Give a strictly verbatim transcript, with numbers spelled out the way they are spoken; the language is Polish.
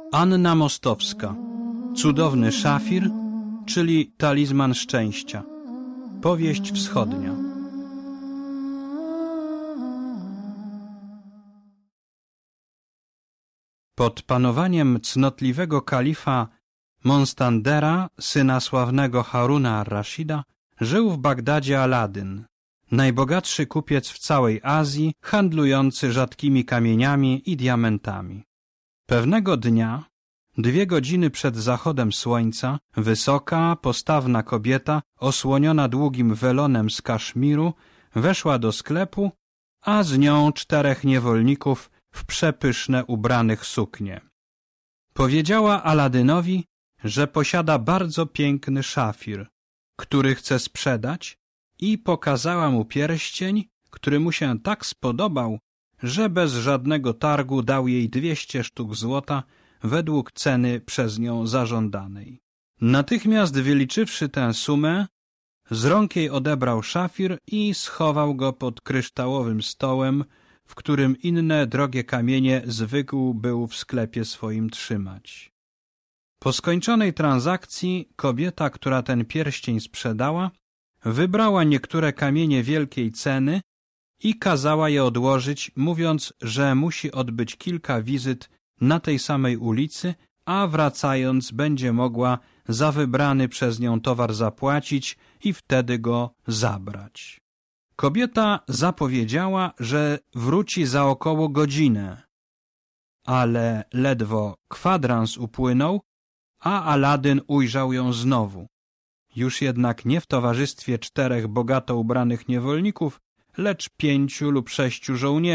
Anna Mostowska. Cudowny szafir, czyli talizman szczęścia. Powieść wschodnia. Pod panowaniem cnotliwego kalifa Monstandera, syna sławnego Haruna ar-Rashida, żył w Bagdadzie Aladyn, najbogatszy kupiec w całej Azji, handlujący rzadkimi kamieniami i diamentami. Pewnego dnia, dwie godziny przed zachodem słońca, wysoka, postawna kobieta, osłoniona długim welonem z Kaszmiru, weszła do sklepu, a z nią czterech niewolników w przepyszne ubranych suknie. Powiedziała Aladynowi, że posiada bardzo piękny szafir, który chce sprzedać, i pokazała mu pierścień, który mu się tak spodobał, że bez żadnego targu dał jej dwieście sztuk złota według ceny przez nią zażądanej. Natychmiast wyliczywszy tę sumę, z rąk jej odebrał szafir i schował go pod kryształowym stołem, w którym inne drogie kamienie zwykł był w sklepie swoim trzymać. Po skończonej transakcji kobieta, która ten pierścień sprzedała, wybrała niektóre kamienie wielkiej ceny i kazała je odłożyć, mówiąc, że musi odbyć kilka wizyt na tej samej ulicy, a wracając będzie mogła za wybrany przez nią towar zapłacić i wtedy go zabrać. Kobieta zapowiedziała, że wróci za około godzinę, ale ledwo kwadrans upłynął, a Aladyn ujrzał ją znowu. Już jednak nie w towarzystwie czterech bogato ubranych niewolników, lecz pięciu lub sześciu żołnierzy,